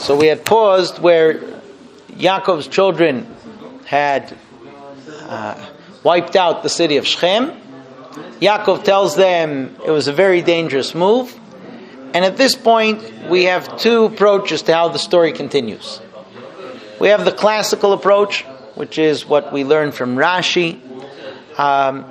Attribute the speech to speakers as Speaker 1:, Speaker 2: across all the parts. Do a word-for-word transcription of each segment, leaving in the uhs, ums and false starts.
Speaker 1: So we had paused where Yaakov's children had uh, wiped out the city of Shechem. Yaakov tells them it was a very dangerous move. And at this point, we have two approaches to how the story continues. We have the classical approach, which is what we learn from Rashi. Um,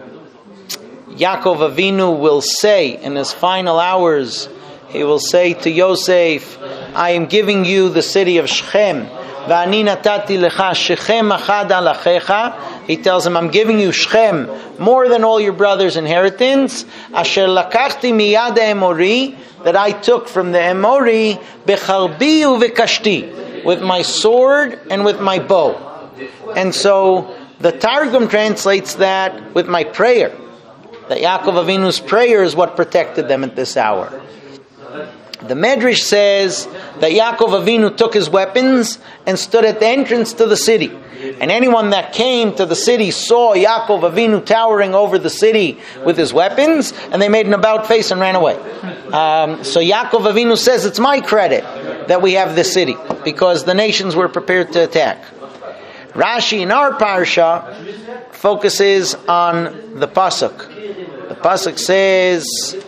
Speaker 1: Yaakov Avinu will say in his final hours, he will say to Yosef, I am giving you the city of Shechem. V'ani natati lecha Shechem achad al achecha. He tells him, I'm giving you Shechem more than all your brothers' inheritance. Asher lakachti miyad Emori, that I took from the Emori, becharbi uvekashti, with my sword and with my bow. And so the Targum translates that with my prayer. That Yaakov Avinu's prayer is what protected them at this hour. The Medrash says that Yaakov Avinu took his weapons and stood at the entrance to the city. And anyone that came to the city saw Yaakov Avinu towering over the city with his weapons, and they made an about face and ran away. Um, so Yaakov Avinu says it's my credit that we have this city, because the nations were prepared to attack. Rashi in our parsha focuses on the pasuk. The pasuk says,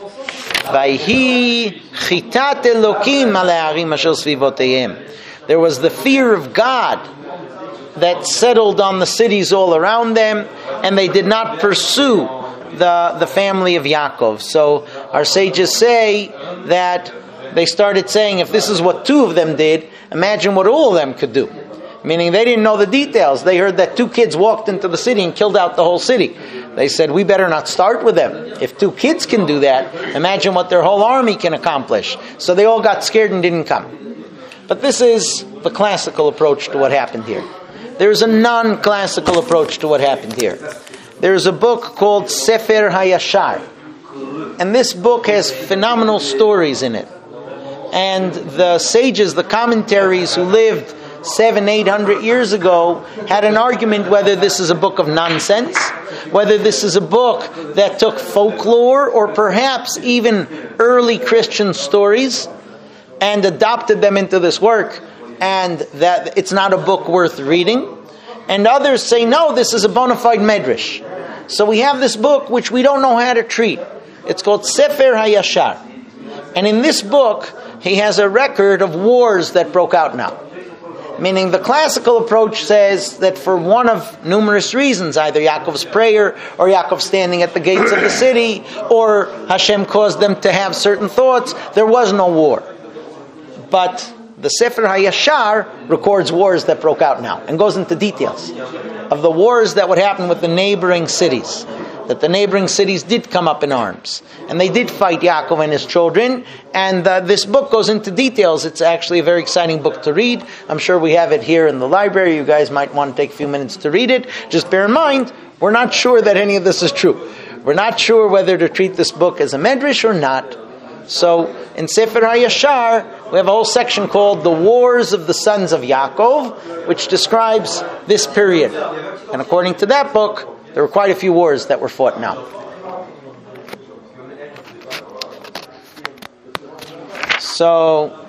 Speaker 1: "Vayhi chitat Elokim al ha'arim asher svivoteihem." There was the fear of God that settled on the cities all around them, and they did not pursue the, the family of Yaakov. So our sages say that they started saying, if this is what two of them did, imagine what all of them could do. Meaning they didn't know the details. They heard that two kids walked into the city and killed out the whole city. They said, we better not start with them. If two kids can do that, imagine what their whole army can accomplish. So they all got scared and didn't come. But this is the classical approach to what happened here. There's a non-classical approach to what happened here. There's a book called Sefer HaYashar. And this book has phenomenal stories in it. And the sages, the commentaries who lived seven, eight hundred years ago had an argument whether this is a book of nonsense, whether this is a book that took folklore or perhaps even early Christian stories and adopted them into this work, and that it's not a book worth reading. And others say, no, this is a bona fide medrash. So we have this book which we don't know how to treat. It's called Sefer HaYashar. And in this book, he has a record of wars that broke out now. Meaning the classical approach says that for one of numerous reasons, either Yaakov's prayer or Yaakov standing at the gates of the city, or Hashem caused them to have certain thoughts, there was no war. But the Sefer HaYashar records wars that broke out now and goes into details of the wars that would happen with the neighboring cities. That the neighboring cities did come up in arms. And they did fight Yaakov and his children. And uh, this book goes into details. It's actually a very exciting book to read. I'm sure we have it here in the library. You guys might want to take a few minutes to read it. Just bear in mind, we're not sure that any of this is true. We're not sure whether to treat this book as a medrash or not. So in Sefer HaYashar, we have a whole section called The Wars of the Sons of Yaakov, which describes this period. And according to that book, there were quite a few wars that were fought now. So,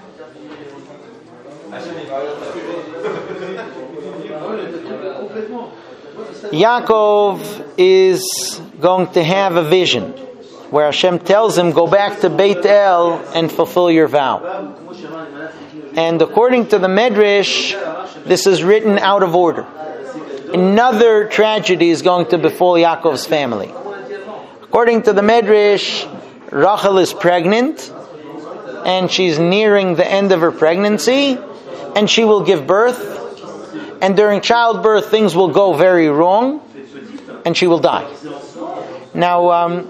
Speaker 1: Yaakov is going to have a vision where Hashem tells him, go back to Beit El and fulfill your vow. And according to the Medrash, this is written out of order. Another tragedy is going to befall Yaakov's family. According to the Medrash, Rachel is pregnant, and she's nearing the end of her pregnancy, and she will give birth, and during childbirth things will go very wrong, and she will die. Now, um,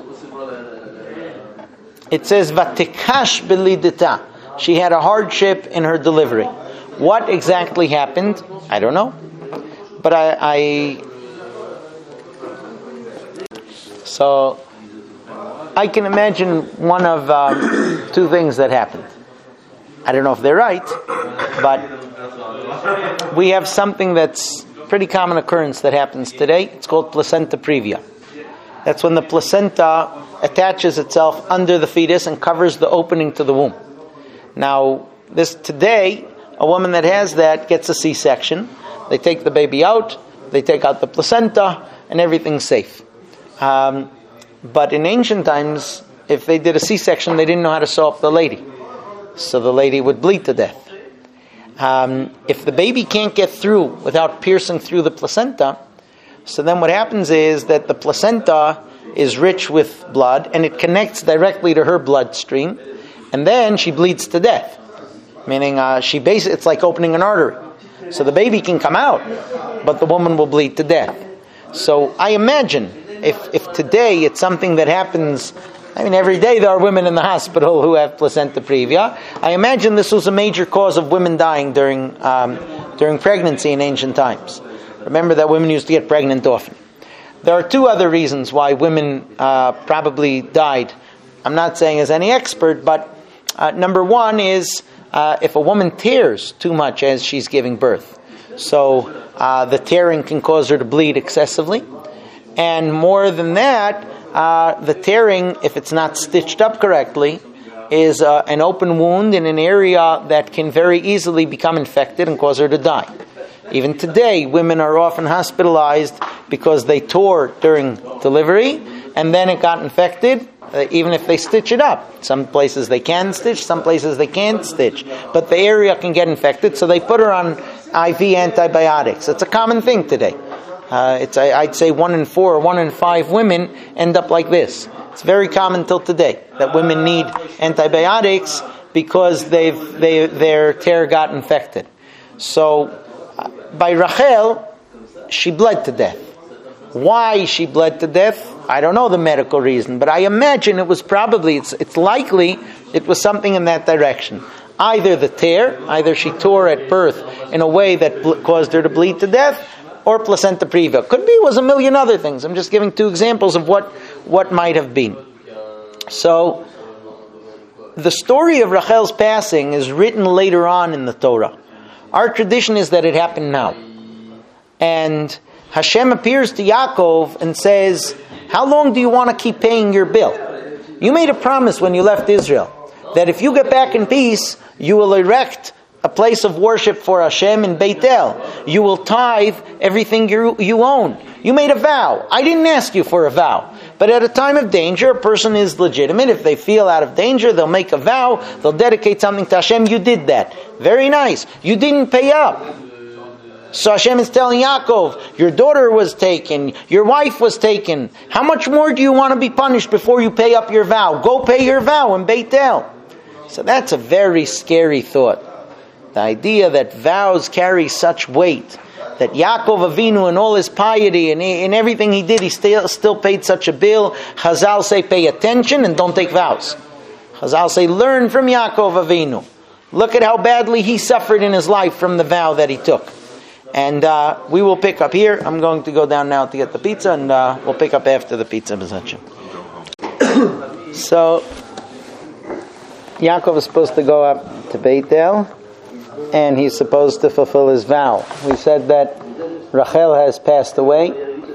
Speaker 1: it says, Vatikash belidita. She had a hardship in her delivery. What exactly happened? I don't know. But I, I, so I can imagine one of um, two things that happened. I don't know if they're right, but we have something that's pretty common occurrence that happens today. It's called placenta previa. That's when the placenta attaches itself under the fetus and covers the opening to the womb. Now, this today, a woman that has that gets a C-section. They take the baby out, they take out the placenta, and everything's safe. Um, but in ancient times, if they did a C-section, they didn't know how to sew up the lady. So the lady would bleed to death. Um, if the baby can't get through without piercing through the placenta, so then what happens is that the placenta is rich with blood, and it connects directly to her bloodstream, and then she bleeds to death. Meaning, uh, she basi- it's like opening an artery. So the baby can come out, but the woman will bleed to death. So I imagine, if if today it's something that happens, I mean, every day there are women in the hospital who have placenta previa. I imagine this was a major cause of women dying during um, during pregnancy in ancient times. Remember that women used to get pregnant often. There are two other reasons why women uh, probably died. I'm not saying as any expert, but uh, number one is uh, if a woman tears too much as she's giving birth. So uh, the tearing can cause her to bleed excessively. And more than that, uh, the tearing, if it's not stitched up correctly, is uh, an open wound in an area that can very easily become infected and cause her to die. Even today, women are often hospitalized because they tore during delivery, and then it got infected, uh, even if they stitch it up. Some places they can stitch, some places they can't stitch. But the area can get infected, so they put her on I V antibiotics. It's a common thing today. Uh, it's I, I'd say one in four or one in five women end up like this. It's very common till today that women need antibiotics because they've they, their tear got infected. So uh, by Rachel, she bled to death. Why she bled to death? I don't know the medical reason, but I imagine it was probably, it's, it's likely it was something in that direction. Either the tear, either she tore at birth in a way that bl- caused her to bleed to death, or placenta previa. Could be it was a million other things. I'm just giving two examples of what, what might have been. So, the story of Rachel's passing is written later on in the Torah. Our tradition is that it happened now. And Hashem appears to Yaakov and says, how long do you want to keep paying your bill? You made a promise when you left Israel that if you get back in peace, you will erect a place of worship for Hashem in Beit El. You will tithe everything you, you own. You made a vow. I didn't ask you for a vow. But at a time of danger, a person is legitimate. If they feel out of danger, they'll make a vow. They'll dedicate something to Hashem. You did that. Very nice. You didn't pay up. So Hashem is telling Yaakov, your daughter was taken, your wife was taken. How much more do you want to be punished before you pay up your vow? Go pay your vow in Beit El. So that's a very scary thought. The idea that vows carry such weight, that Yaakov Avinu and all his piety and in everything he did, he still, still paid such a bill. Chazal say pay attention and don't take vows. Chazal say learn from Yaakov Avinu. Look at how badly he suffered in his life from the vow that he took. And uh, we will pick up here. I'm going to go down now to get the pizza, and uh, we'll pick up after the pizza. So, Yaakov is supposed to go up to Beit El, and he's supposed to fulfill his vow. We said that Rachel has passed away,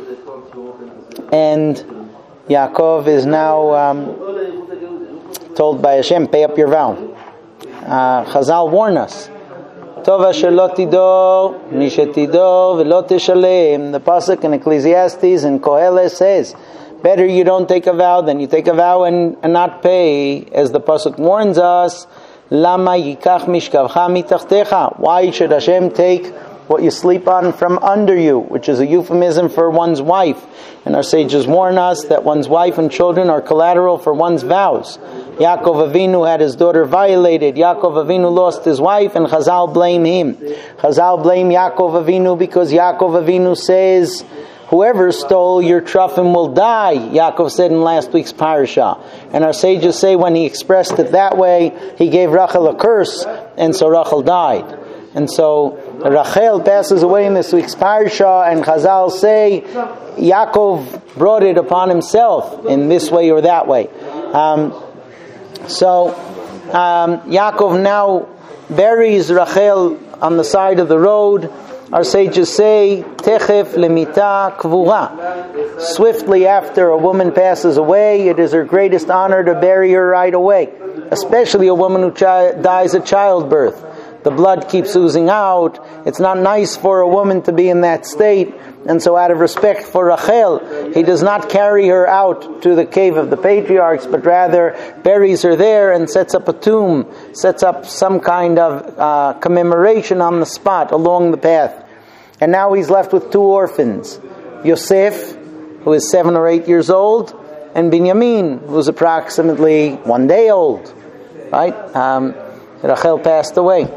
Speaker 1: and Yaakov is now um, told by Hashem, pay up your vow. Uh, Chazal warn us. Tova shelo tido, mishetido velo tishalem. The pasuk in Ecclesiastes and Koheles says, better you don't take a vow than you take a vow and, and not pay. As the pasuk warns us, Lama yikach mishkavcha mitachtecha. Why should Hashem take what you sleep on from under you, which is a euphemism for one's wife? And our sages warn us that one's wife and children are collateral for one's vows. Yaakov Avinu had his daughter violated. Yaakov Avinu lost his wife, and Chazal blame him. Chazal blame Yaakov Avinu because Yaakov Avinu says, whoever stole your truffim will die, Yaakov said in last week's parasha. And our sages say when he expressed it that way, he gave Rachel a curse, and so Rachel died. And so Rachel passes away in this week's parasha, and Chazal say Yaakov brought it upon himself in this way or that way. Um, so um, Yaakov now buries Rachel on the side of the road. Our sages say, Techef lemita kvura. Swiftly after a woman passes away, it is her greatest honor to bury her right away. Especially a woman who chi- dies at childbirth. the blood keeps oozing out. It's not nice for a woman to be in that state. And so out of respect for Rachel, he does not carry her out to the cave of the patriarchs, but rather buries her there and sets up a tomb, sets up some kind of uh, commemoration on the spot along the path. And now he's left with two orphans, Yosef, who is seven or eight years old, and Binyamin, who is approximately one day old. Right? Um, Rachel passed away.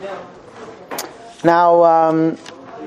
Speaker 1: Now, um,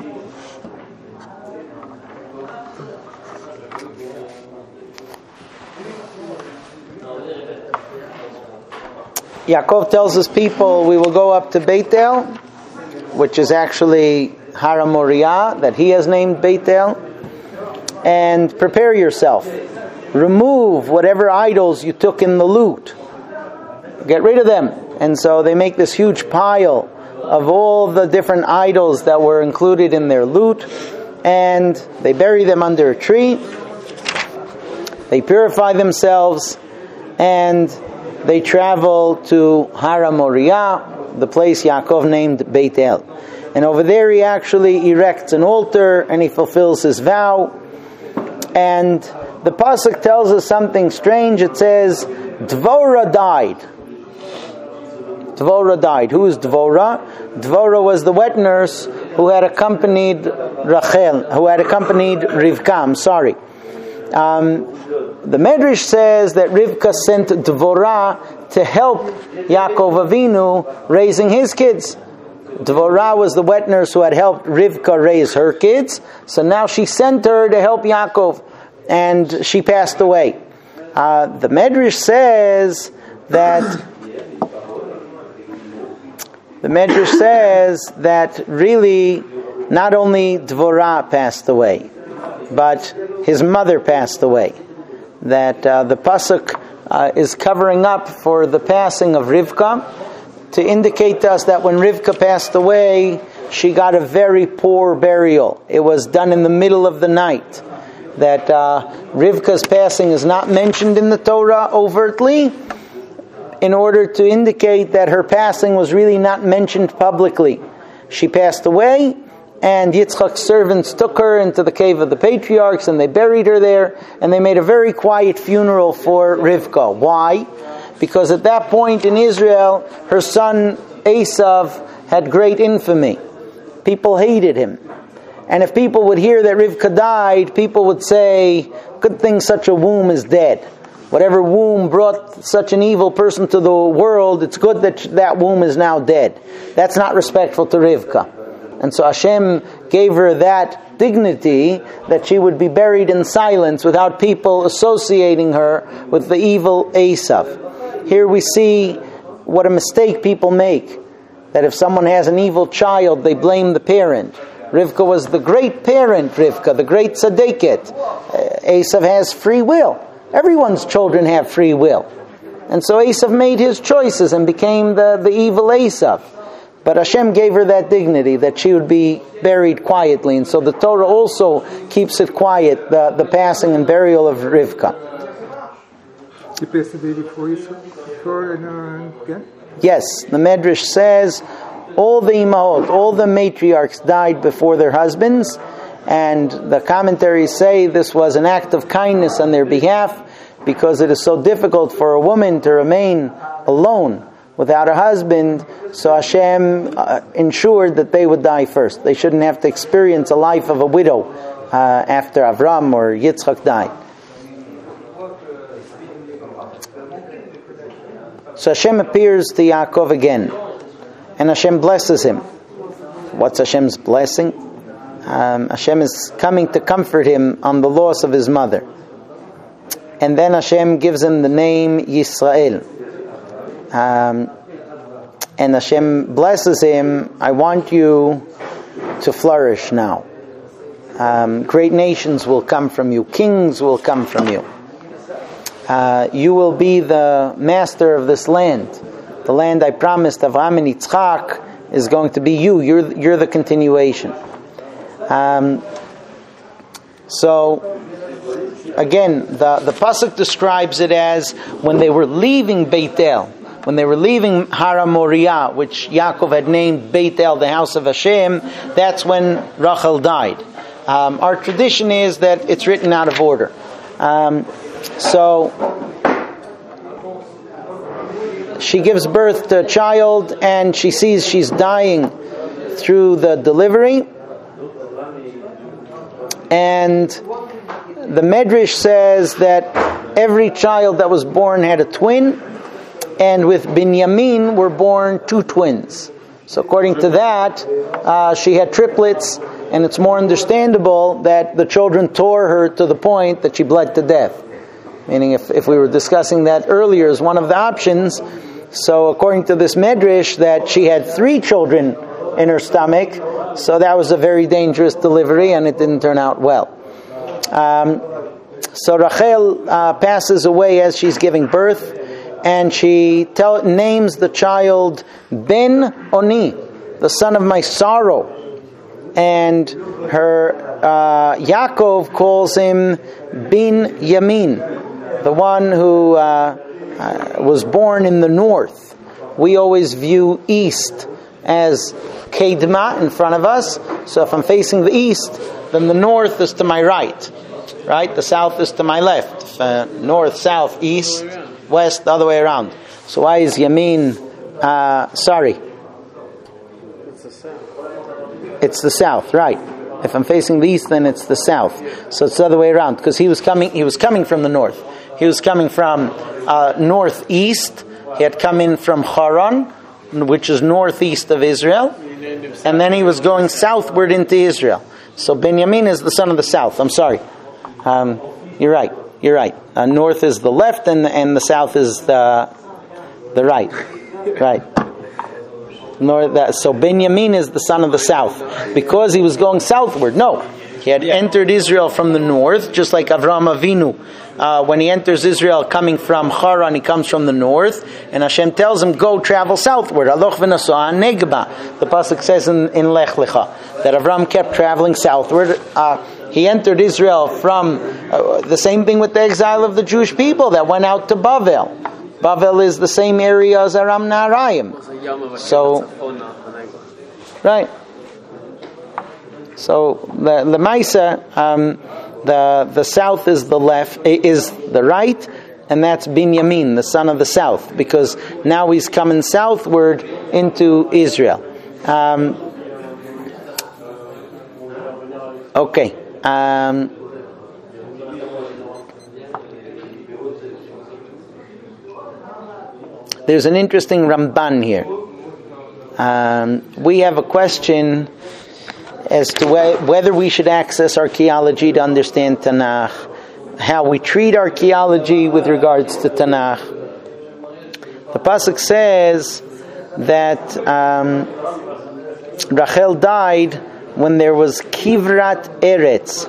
Speaker 1: Yaakov tells his people, we will go up to Beit-El, which is actually Har Moriah, that he has named Beit-El, and prepare yourself. Remove whatever idols you took in the loot. Get rid of them. And so they make this huge pile of all the different idols that were included in their loot, and they bury them under a tree. They purify themselves, and they travel to Har Moriah, the place Yaakov named Beit-El. And over there he actually erects an altar, and he fulfills his vow. And the pasuk tells us something strange. It says, Dvorah died. Dvorah died. Who is Dvorah? Dvorah was the wet nurse who had accompanied Rachel, who had accompanied Rivka. I'm sorry. Um, the Medrash says that Rivka sent Dvorah to help Yaakov Avinu raising his kids. Dvorah was the wet nurse who had helped Rivka raise her kids. So now she sent her to help Yaakov, and she passed away. Uh, the Medrash says that The Medrash says that really not only Dvorah passed away, but his mother passed away. That uh, the pasuk uh, is covering up for the passing of Rivka to indicate to us that when Rivka passed away, she got a very poor burial. It was done in the middle of the night. That uh, Rivka's passing is not mentioned in the Torah overtly, in order to indicate that her passing was really not mentioned publicly. She passed away, and Yitzchak's servants took her into the cave of the patriarchs, and they buried her there, and they made a very quiet funeral for Rivka. Why? Because at that point in Israel, her son Esav had great infamy. People hated him. And if people would hear that Rivka died, people would say, good thing such a womb is dead. Whatever womb brought such an evil person to the world, it's good that that womb is now dead. That's not respectful to Rivka. And so Hashem gave her that dignity that she would be buried in silence without people associating her with the evil Esav. Here we see what a mistake people make. That if someone has an evil child, they blame the parent. Rivka was the great parent, Rivka, the great tzaddiket. Esav has free will. Everyone's children have free will. And so Esav made his choices and became the, the evil Esav. But Hashem gave her that dignity, that she would be buried quietly. And so the Torah also keeps it quiet, the, the passing and burial of Rivka.
Speaker 2: You passed the day before Yisrael again?
Speaker 1: Yes, the Medrash says all the imahot, all the matriarchs died before their husbands. And the commentaries say this was an act of kindness on their behalf, because it is so difficult for a woman to remain alone without a husband. So Hashem uh, ensured that they would die first. They shouldn't have to experience a life of a widow uh, after Avram or Yitzchak died. So Hashem appears to Yaakov again, and Hashem blesses him. What's Hashem's blessing? Um, Hashem is coming to comfort him on the loss of his mother. And then Hashem gives him the name Yisrael. Um, and Hashem blesses him, I want you to flourish now. Um, great nations will come from you. Kings will come from you. Uh, you will be the master of this land. The land I promised Avraham and Yitzchak is going to be you. You're, you're the continuation. Um, so, again, the, the pasuk describes it as when they were leaving Beit-El, when they were leaving Hara Moriah, which Yaakov had named Beit El, the house of Hashem, that's when Rachel died. Um, our tradition is that it's written out of order. Um, so she gives birth to a child, and she sees she's dying through the delivery. And the Medrash says that every child that was born had a twin, and with Binyamin were born two twins. So according to that, uh, she had triplets, and it's more understandable that the children tore her to the point that she bled to death. Meaning, if, if we were discussing that earlier as one of the options, so according to this Medrash, that she had three children in her stomach, so that was a very dangerous delivery, and it didn't turn out well. Um, so Rachel uh, passes away as she's giving birth, and she tell, names the child Ben Oni, the son of my sorrow. And her uh, Yaakov calls him Bin Yamin, the one who uh, uh, was born in the north. We always view east as Kedma in front of us. So if I'm facing the east, then the north is to my right. Right? The south is to my left. Uh, north, south, east, west, the other way around. So why is Yamin, uh, sorry.
Speaker 3: It's the south.
Speaker 1: It's the south, right. If I'm facing the east, then it's the south. So it's the other way around, because he was coming he was coming from the north. He was coming from uh, northeast. He had come in from Haran, which is northeast of Israel. And then he was going southward into Israel. So Benjamin is the son of the south. I'm sorry. Um, you're right. You're right. Uh, north is the left, and and the south is the the right. Right. North. That, so Benjamin is the son of the south because he was going southward. No, he had yeah. entered Israel from the north, just like Avraham Avinu. Uh, when he enters Israel, coming from Haran, he comes from the north, and Hashem tells him, "Go travel southward." Aloch v'nasoa negba. The pasuk says in, in Lech Lecha that Avraham kept traveling southward. Uh, He entered Israel from uh, the same thing with the exile of the Jewish people that went out to Bavel. Bavel is the same area as Aram Naharaim. So, right. So the the Maisa, um, the the south is the left, is the right, and that's Binyamin, the son of the south, because now he's coming southward into Israel. Um, okay. Um, there's an interesting Ramban here. Um, we have a question as to wh- whether we should access archaeology to understand Tanakh, how we treat archaeology with regards to Tanakh. The pasuk says that um, Rachel died when there was Kivrat Eretz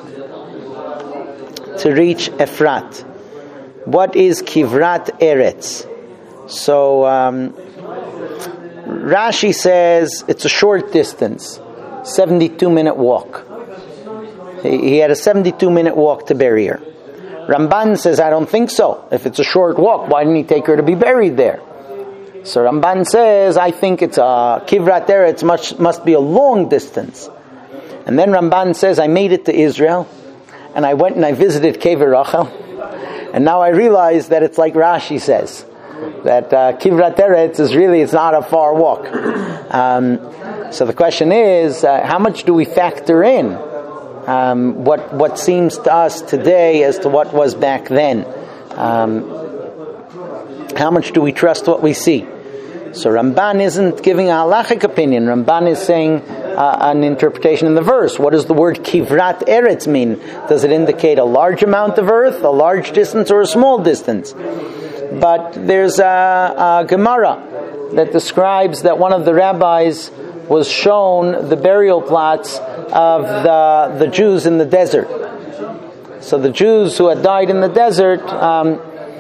Speaker 1: to reach Efrat. What is Kivrat Eretz? So um, Rashi says it's a short distance, seventy-two minute walk. He, he had a seventy-two minute walk to bury her. Ramban says, I don't think so. If it's a short walk, why didn't he take her to be buried there? So Ramban says, I think it's a Kivrat Eretz must, must be a long distance. And then Ramban says, I made it to Israel, and I went and I visited Kever Rachel, and now I realize that it's like Rashi says, that uh, Kivrat Eretz is really, it's not a far walk. Um, so the question is, uh, how much do we factor in um, what what seems to us today as to what was back then? Um, how much do we trust what we see? So Ramban isn't giving a halachic opinion. Ramban is saying uh, an interpretation in the verse. What does the word Kivrat Eretz mean? Does it indicate a large amount of earth, a large distance, or a small distance? But there's a, a Gemara that describes that one of the rabbis was shown the burial plots of the, the Jews in the desert. So the Jews who had died in the desert, um,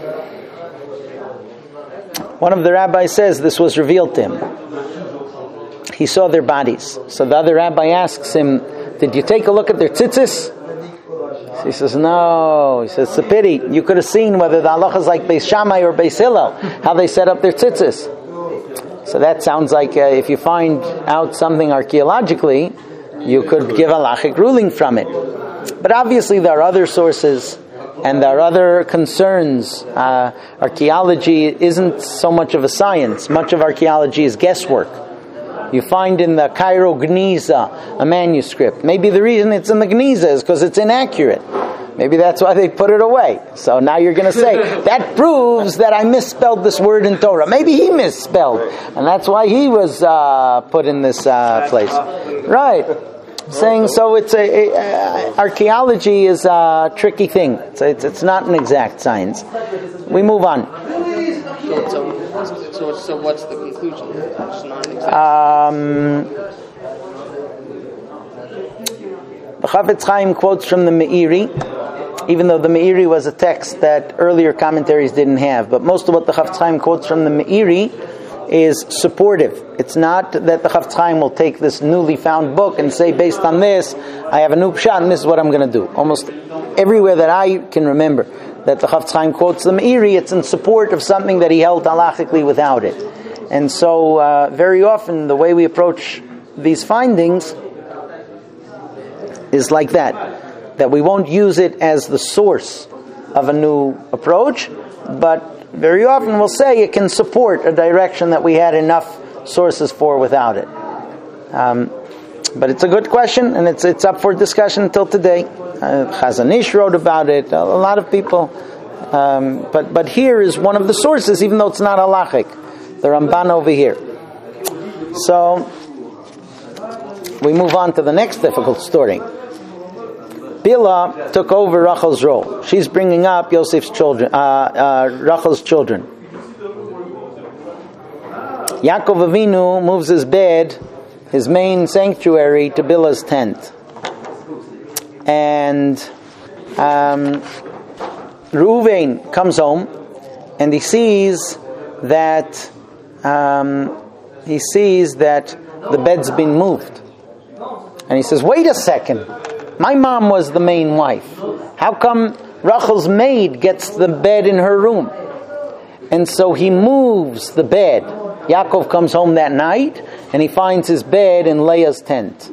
Speaker 1: one of the rabbis says this was revealed to him. He saw their bodies. So the other rabbi asks him, did you take a look at their tzitzis? He So he says, no. He says, it's a pity. You could have seen whether the halacha is like Beis Shammai or Beis Hillel, how they set up their tzitzis. So that sounds like uh, if you find out something archaeologically, you could give a halachic ruling from it. But obviously there are other sources and there are other concerns. Uh, archaeology isn't so much of a science. Much of archaeology is guesswork. You find in the Cairo Geniza a manuscript. Maybe the reason it's in the Geniza is because it's inaccurate. Maybe that's why they put it away. So now you're going to say, that proves that I misspelled this word in Torah. Maybe he misspelled. And that's why he was uh, put in this uh, place. Right. Saying so it's a, a, a archaeology is a tricky thing. It's, it's, it's not an exact science. We move on.
Speaker 4: So, so, so what's the conclusion? It's not an exact
Speaker 1: Um, the Chafetz Chaim quotes from the Meiri, even though the Meiri was a text that earlier commentaries didn't have. But most of what the Chafetz Chaim quotes from the Meiri is supportive. It's not that the Chafetz Chaim will take this newly found book and say, based on this, I have a new pshat and this is what I'm going to do. Almost everywhere that I can remember that the Chafetz Chaim quotes the Meiri, it's in support of something that he held halachically without it. And so uh, very often the way we approach these findings is like that. That we won't use it as the source of a new approach, but very often we'll say it can support a direction that we had enough sources for without it. Um, but it's a good question, and it's it's up for discussion until today. Uh, Chazon Ish wrote about it. A, a lot of people. Um, but but here is one of the sources, even though it's not halachic. The Ramban over here. So we move on to the next difficult story. Bilhah took over Rachel's role. She's bringing up Yosef's children, uh, uh, Rachel's children. Yaakov Avinu moves his bed, his main sanctuary, to Bilhah's tent. And um, Reuven comes home, and he sees that um, he sees that the bed's been moved. And he says, "Wait a second. My mom was the main wife. How come Rachel's maid gets the bed in her room?" And so he moves the bed. Yaakov comes home that night and he finds his bed in Leah's tent.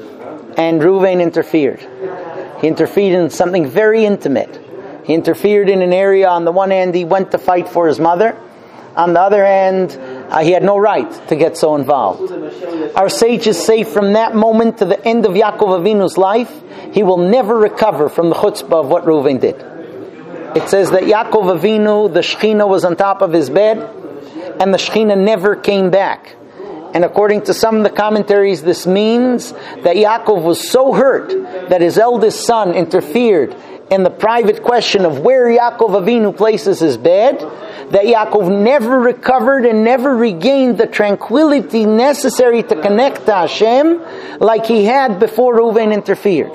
Speaker 1: And Reuven interfered. He interfered in something very intimate. He interfered in an area. On the one hand, he went to fight for his mother. On the other hand, uh, he had no right to get so involved. Our sages say from that moment to the end of Yaakov Avinu's life, he will never recover from the chutzpah of what Reuven did. It says that Yaakov Avinu, the Shekhinah was on top of his bed, and the Shekhinah never came back. And according to some of the commentaries, this means that Yaakov was so hurt that his eldest son interfered in the private question of where Yaakov Avinu places his bed, that Yaakov never recovered and never regained the tranquility necessary to connect to Hashem like he had before Reuven interfered.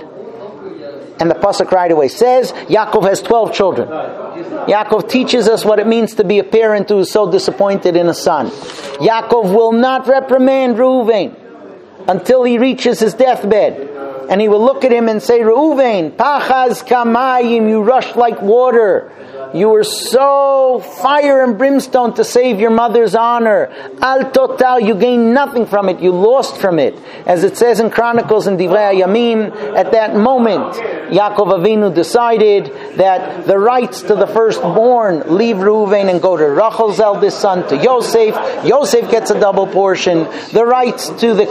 Speaker 1: And the pasuk right away says, Yaakov has twelve children. Yaakov teaches us what it means to be a parent who is so disappointed in a son. Yaakov will not reprimand Reuven until he reaches his deathbed. And he will look at him and say, Reuven, pachaz kamayim, you rushed like water. You were so fire and brimstone to save your mother's honor. Al total, you gained nothing from it. You lost from it. As it says in Chronicles and Divrei Hayamim, at that moment, Yaakov Avinu decided that the rights to the firstborn leave Reuven and go to Rachel's eldest son, to Yosef. Yosef gets a double portion. The rights to the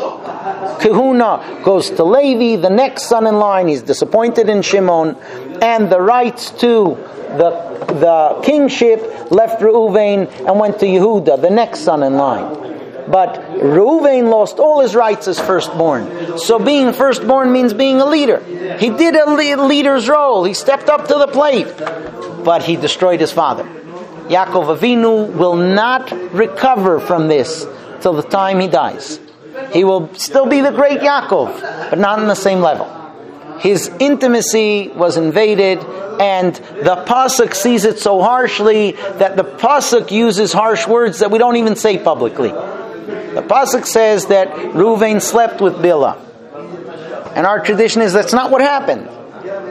Speaker 1: kahuna goes to Levi, the next son in line. He's disappointed in Shimon. And the rights to the the kingship left Reuven and went to Yehuda, the next son in line. But Reuven lost all his rights as firstborn. So being firstborn means being a leader. He did a leader's role. He stepped up to the plate. But he destroyed his father. Yaakov Avinu will not recover from this till the time he dies. He will still be the great Yaakov, but not on the same level. His intimacy was invaded, and the pasuk sees it so harshly that the pasuk uses harsh words that we don't even say publicly. The pasuk says that Reuven slept with Bilhah, and our tradition is that's not what happened.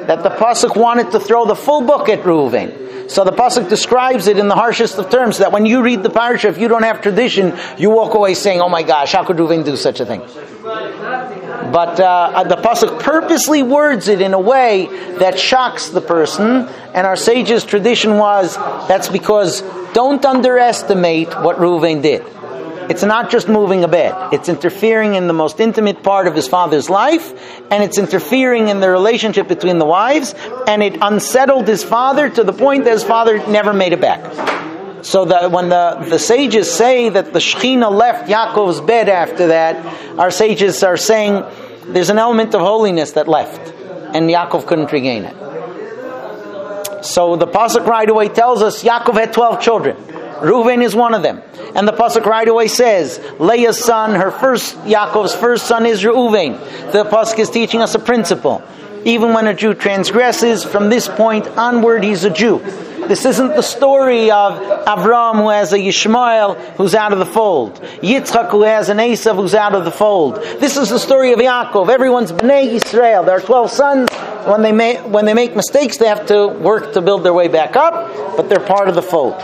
Speaker 1: that the pasuk wanted to throw the full book at Reuven. So the pasuk describes it in the harshest of terms, that when you read the parasha, if you don't have tradition, you walk away saying, "Oh my gosh, how could Reuven do such a thing?" But uh, the pasuk purposely words it in a way that shocks the person, and our sages' tradition was that's because don't underestimate what Reuven did. It's not just moving a bed. It's interfering in the most intimate part of his father's life, and it's interfering in the relationship between the wives, and it unsettled his father to the point that his father never made it back. So that when the, the sages say that the Shekhinah left Yaakov's bed after that, our sages are saying there's an element of holiness that left, and Yaakov couldn't regain it. So the pasuk right away tells us Yaakov had twelve children. Reuven is one of them. And the pasuk right away says, Leah's son, her first, Yaakov's first son is Reuven. The pasuk is teaching us a principle. Even when a Jew transgresses, from this point onward, he's a Jew. This isn't the story of Avram who has a Yishmael who's out of the fold. Yitzchak who has an Esav who's out of the fold. This is the story of Yaakov. Everyone's Bnei Yisrael. There are twelve sons. When they, make, when they make mistakes, they have to work to build their way back up, but they're part of the fold.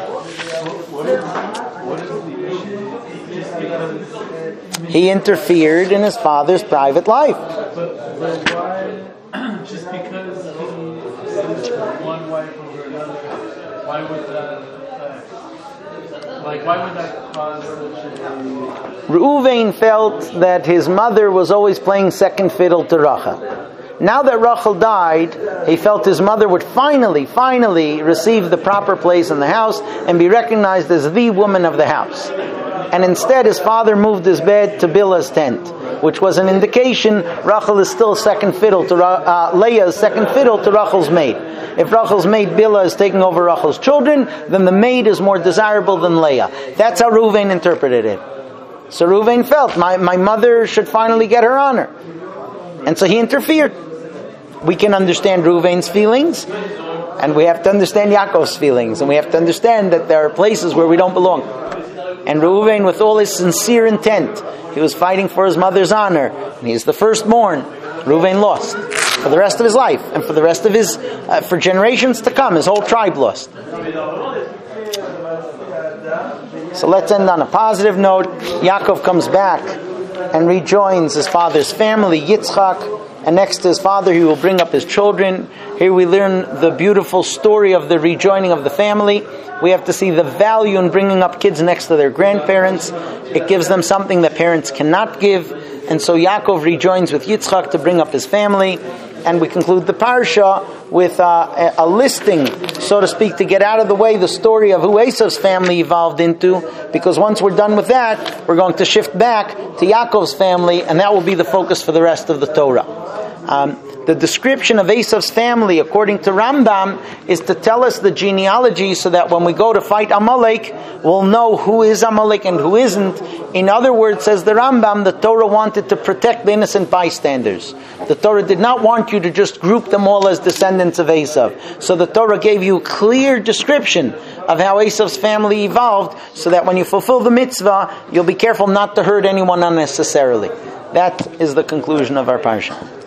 Speaker 1: He interfered in his father's private life.
Speaker 5: But, but why, just because he one wife over another, why would that affect? Like, why would that cause such a...
Speaker 1: Reuven felt that his mother was always playing second fiddle to Rachel. Now that Rachel died, he felt his mother would finally, finally receive the proper place in the house and be recognized as the woman of the house. And instead, his father moved his bed to Bilhah's tent, which was an indication Rachel is still second fiddle to uh, Leah's second fiddle to Rachel's maid. If Rachel's maid Bilhah is taking over Rachel's children, then the maid is more desirable than Leah. That's how Reuven interpreted it. So Reuven felt, my, my mother should finally get her honor. And so he interfered. We can understand Reuven's feelings, and we have to understand Yaakov's feelings, and we have to understand that there are places where we don't belong. And Reuven, with all his sincere intent, he was fighting for his mother's honor, and he is the firstborn. Reuven lost for the rest of his life, and for the rest of his, uh, for generations to come, his whole tribe lost. So let's end on a positive note. Yaakov comes back and rejoins his father's family, Yitzchak. And next to his father, he will bring up his children. Here we learn the beautiful story of the rejoining of the family. We have to see the value in bringing up kids next to their grandparents. It gives them something that parents cannot give. And so Yaakov rejoins with Yitzchak to bring up his family. And we conclude the parsha with uh, a, a listing, so to speak, to get out of the way the story of who Esav's family evolved into. Because once we're done with that, we're going to shift back to Yaakov's family, and that will be the focus for the rest of the Torah. Um, the description of Esav's family, according to Rambam, is to tell us the genealogy so that when we go to fight Amalek, we'll know who is Amalek and who isn't. In other words, says the Rambam, the Torah wanted to protect the innocent bystanders. The Torah did not want you to just group them all as descendants of Esav. So the Torah gave you a clear description of how Esav's family evolved, so that when you fulfill the mitzvah, you'll be careful not to hurt anyone unnecessarily. That is the conclusion of our parsha.